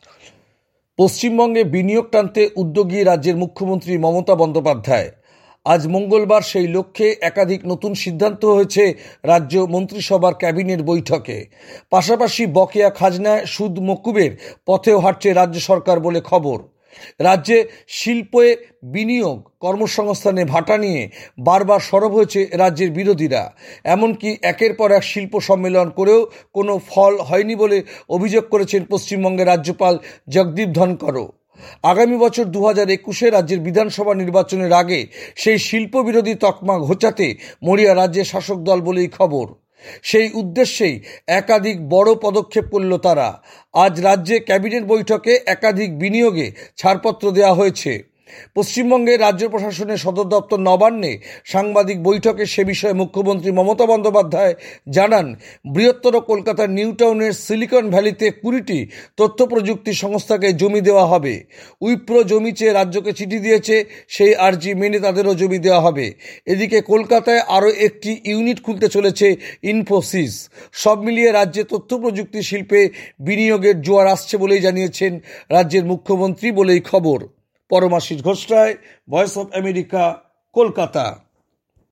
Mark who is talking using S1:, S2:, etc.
S1: পশ্চিমবঙ্গে বিনিয়োগ টানতে উদ্যোগী রাজ্যের মুখ্যমন্ত্রী মমতা বন্দ্যোপাধ্যায়। আজ মঙ্গলবার সেই লক্ষ্যে একাধিক নতুন সিদ্ধান্ত হয়েছে রাজ্য মন্ত্রিসভার ক্যাবিনেট বৈঠকে। পাশাপাশি বকেয়া খাজনায় সুদ মকুবের পথেও হাঁটছে রাজ্য সরকার বলে খবর। রাজ্যে শিল্পে বিনিয়োগ, কর্মসংস্থানে ভাটা নিয়ে বারবার সরব হয়েছে রাজ্যের বিরোধীরা। এমনকি একের পর এক শিল্প সম্মেলন করেও কোনো ফল হয়নি বলে অভিযোগ করেছেন পশ্চিমবঙ্গের রাজ্যপাল জগদীপ ধনকরও। আগামী বছর 2021 রাজ্যের বিধানসভা নির্বাচনের আগে সেই শিল্প বিরোধী তকমা ঘোচাতে মরিয়া রাজ্যের শাসক দল বলেই খবর। সেই উদ্দেশ্যেই একাধিক বড় পদক্ষেপ করল তারা। আজ রাজ্যে ক্যাবিনেট বৈঠকে একাধিক বিনিয়োগে ছাড়পত্র দেওয়া হয়েছে। পশ্চিমবঙ্গের রাজ্য প্রশাসনের সদর দপ্তর নবান্নে সাংবাদিক বৈঠকে সে বিষয়ে মুখ্যমন্ত্রী মমতা বন্দ্যোপাধ্যায় জানান, বৃহত্তর কলকাতার নিউ টাউনের সিলিকন ভ্যালিতে 20টি তথ্য প্রযুক্তি সংস্থাকে জমি দেওয়া হবে। উইপ্রো জমি চেয়ে রাজ্যকে চিঠি দিয়েছে, সেই আর্জি মেনে তাদেরও জমি দেওয়া হবে। এদিকে কলকাতায় আরও একটি ইউনিট খুলতে চলেছে ইনফোসিস। সব মিলিয়ে রাজ্যে তথ্য প্রযুক্তি শিল্পে বিনিয়োগের জোয়ার আসছে বলেই জানিয়েছেন রাজ্যের মুখ্যমন্ত্রী বলেই খবর। Paramashis Ghosh Roy, voice of America, Kolkata.